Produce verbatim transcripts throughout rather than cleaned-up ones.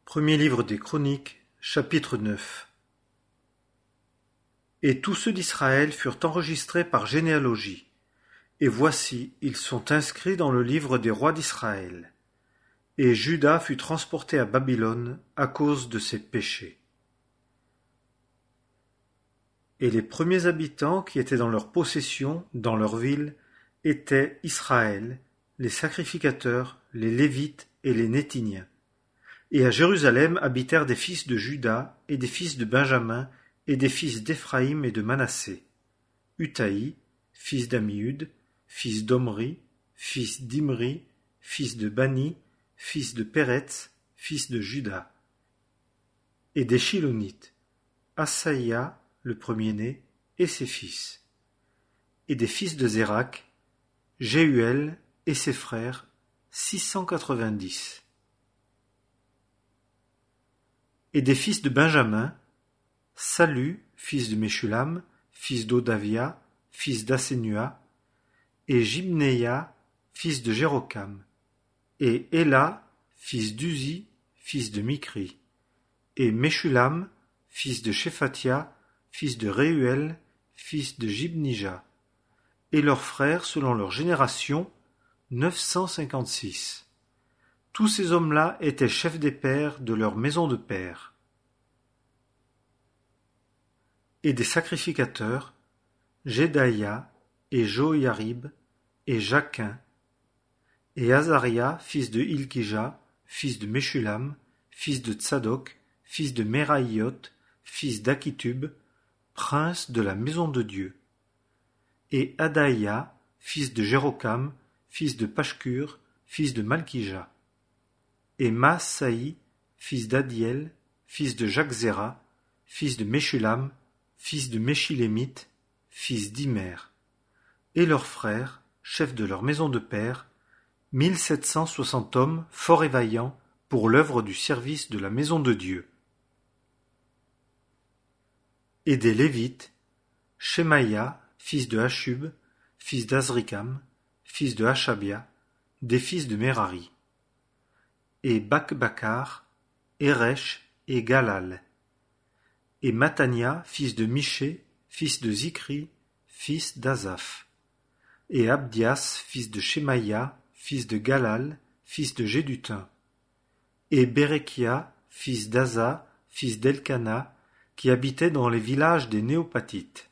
Premier livre des Chroniques, chapitre neuf. Et tous ceux d'Israël furent enregistrés par généalogie. Et voici, ils sont inscrits dans le livre des rois d'Israël. Et Juda fut transporté à Babylone à cause de ses péchés. Et les premiers habitants qui étaient dans leur possession, dans leur ville, étaient Israël, les sacrificateurs, les Lévites et les Néthiniens. Et à Jérusalem habitèrent des fils de Juda et des fils de Benjamin et des fils d'Éphraïm et de Manassé. Utaï, fils d'Amihud, fils d'Omri, fils d'Imri, fils de Bani, fils de Péretz, fils de Juda. Et des Shilonites, Asaïa, le premier-né, et ses fils. Et des fils de Zérak, Jéhuel et ses frères, six cent quatre-vingt-dix. Et des fils de Benjamin, Salu, fils de Meshulam, fils d'Odavia, fils d'Assenua, et Jibneia, fils de Jérokam, et Éla, fils d'Uzi, fils de Mikri, et Meshulam, fils de Shephatia, fils de Réuel, fils de Jibnija, et leurs frères selon leur génération, neuf cent cinquante-six. Tous ces hommes-là étaient chefs des pères de leur maison de père. Et des sacrificateurs, Jédaïa, et Joiarib, et Jaquin, et Azaria, fils de Hilkija, fils de Meshulam, fils de Tsadok, fils de Meraïot, fils d'Akitub, prince de la maison de Dieu, et Adaïa, fils de Jérokam, fils de Pashkur, fils de Malkija, et Maasaï, fils d'Adiel, fils de Jaczéra, fils de Meshulam, fils de Meshilémite, fils d'Imer, et leurs frères, chefs de leur maison de père, mille sept cent soixante hommes forts et vaillants pour l'œuvre du service de la maison de Dieu. Et des Lévites, Shemaïa, fils de Hashub, fils d'Azrikam, fils de Hashabia, des fils de Merari, et Bakbakar, Eresh et Galal, et Matania, fils de Miché, fils de Zikri, fils d'Azaph, et Abdias, fils de Shemaïa, fils de Galal, fils de Gédutin, et Bérekia, fils d'Aza, fils d'Elkana, qui habitait dans les villages des Néopathites.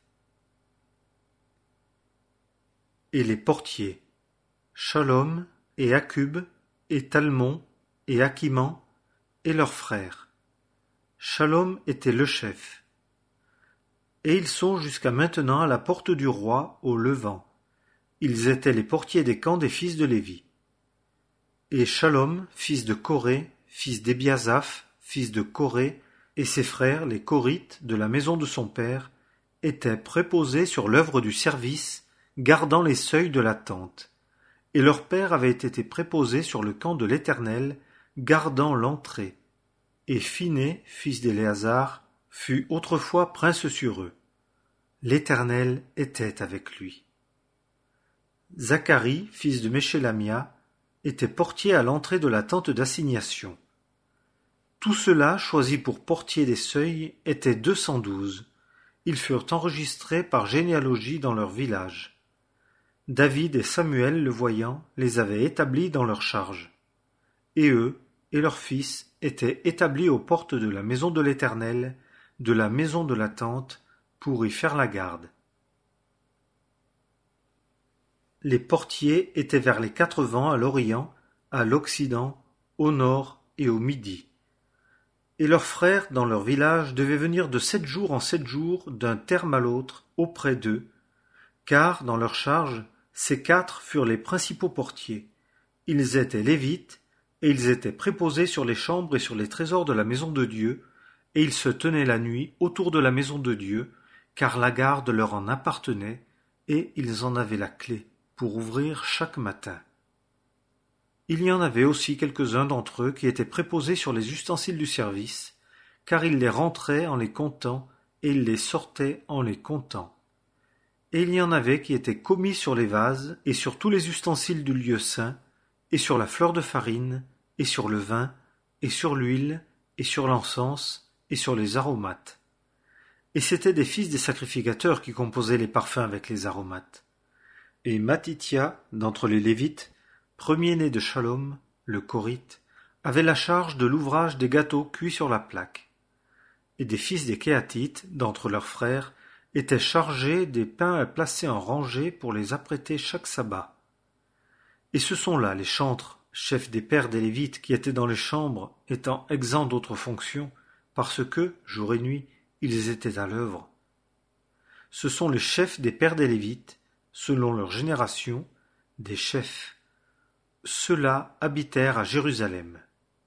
Et les portiers, Shalom, et Akub, et Talmon, et Akiman, et leurs frères. Shalom était le chef. Et ils sont jusqu'à maintenant à la porte du roi, au levant. Ils étaient les portiers des camps des fils de Lévi. Et Shalom, fils de Coré, fils d'Ebiasaph, fils de Coré, et ses frères, les Corites, de la maison de son père, étaient préposés sur l'œuvre du service, gardant les seuils de la tente. Et leur père avait été préposé sur le camp de l'Éternel, gardant l'entrée. Et Phiné, fils d'Éléazar, fut autrefois prince sur eux. L'Éternel était avec lui. Zacharie, fils de Meshélamia, était portier à l'entrée de la tente d'assignation. Tous ceux-là, choisis pour portiers des seuils, étaient deux cent douze. Ils furent enregistrés par généalogie dans leur village. David et Samuel, le voyant, les avaient établis dans leur charge. Et eux, et leurs fils, étaient établis aux portes de la maison de l'Éternel, de la maison de la tente, pour y faire la garde. Les portiers étaient vers les quatre vents à l'Orient, à l'Occident, au Nord et au Midi. Et leurs frères, dans leur village, devaient venir de sept jours en sept jours, d'un terme à l'autre, auprès d'eux, car, dans leur charge, ces quatre furent les principaux portiers. Ils étaient lévites, et ils étaient préposés sur les chambres et sur les trésors de la maison de Dieu, et ils se tenaient la nuit autour de la maison de Dieu, car la garde leur en appartenait, et ils en avaient la clé, pour ouvrir chaque matin. Il y en avait aussi quelques-uns d'entre eux qui étaient préposés sur les ustensiles du service, car ils les rentraient en les comptant, et ils les sortaient en les comptant. Et il y en avait qui étaient commis sur les vases, et sur tous les ustensiles du lieu saint, et sur la fleur de farine, et sur le vin, et sur l'huile, et sur l'encens, et sur les aromates. Et c'étaient des fils des sacrificateurs qui composaient les parfums avec les aromates. Et Matithia, d'entre les Lévites, premier-né de Shalom, le Corite, avait la charge de l'ouvrage des gâteaux cuits sur la plaque. Et des fils des Kéatites, d'entre leurs frères, étaient chargés des pains à placer en rangée pour les apprêter chaque sabbat. Et ce sont là les chantres, chefs des pères des Lévites, qui étaient dans les chambres, étant exempts d'autres fonctions, parce que, jour et nuit, ils étaient à l'œuvre. Ce sont les chefs des pères des Lévites, selon leur génération, des chefs. Ceux-là habitèrent à Jérusalem.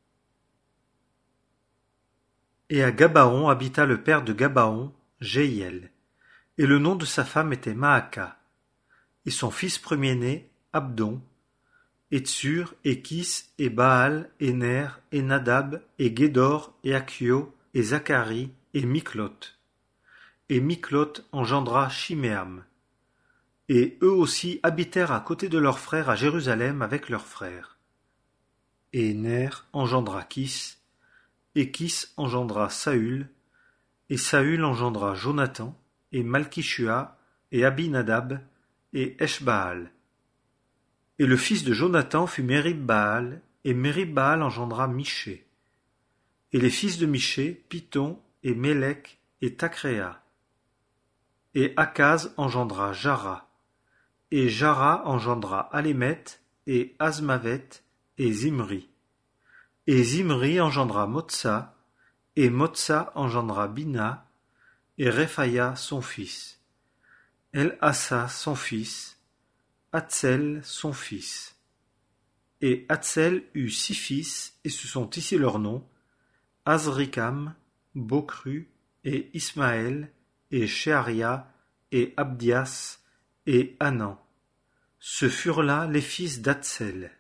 Et à Gabaon habita le père de Gabaon, Jéhiel, et le nom de sa femme était Maaka, et son fils premier-né, Abdon, et Tsur, et Kis, et Baal, et Ner, et Nadab, et Gédor, et Achio, et Zacharie, et Miklot. Et Miklot engendra Shiméam. Et eux aussi habitèrent à côté de leurs frères à Jérusalem avec leurs frères. Et Ner engendra Kis, et Kis engendra Saül, et Saül engendra Jonathan, et Malkishua, et Abinadab, et Eshbaal. Et le fils de Jonathan fut Mérib-Baal, et Mérib-Baal engendra Miché. Et les fils de Miché, Python, et Mélec, et Tacréa. Et Akaz engendra Jara. Et Jara engendra Alémet, et Azmavet, et Zimri. Et Zimri engendra Motsa, et Motsa engendra Bina, et Rephaya son fils. El-Assa son fils, Hatzel son fils. Et Hatzel eut six fils, et ce sont ici leurs noms, Azrikam, Bokru, et Ismaël, et Sheharia, et Abdias, et Hanan. Ce furent là les fils d'Hatzel.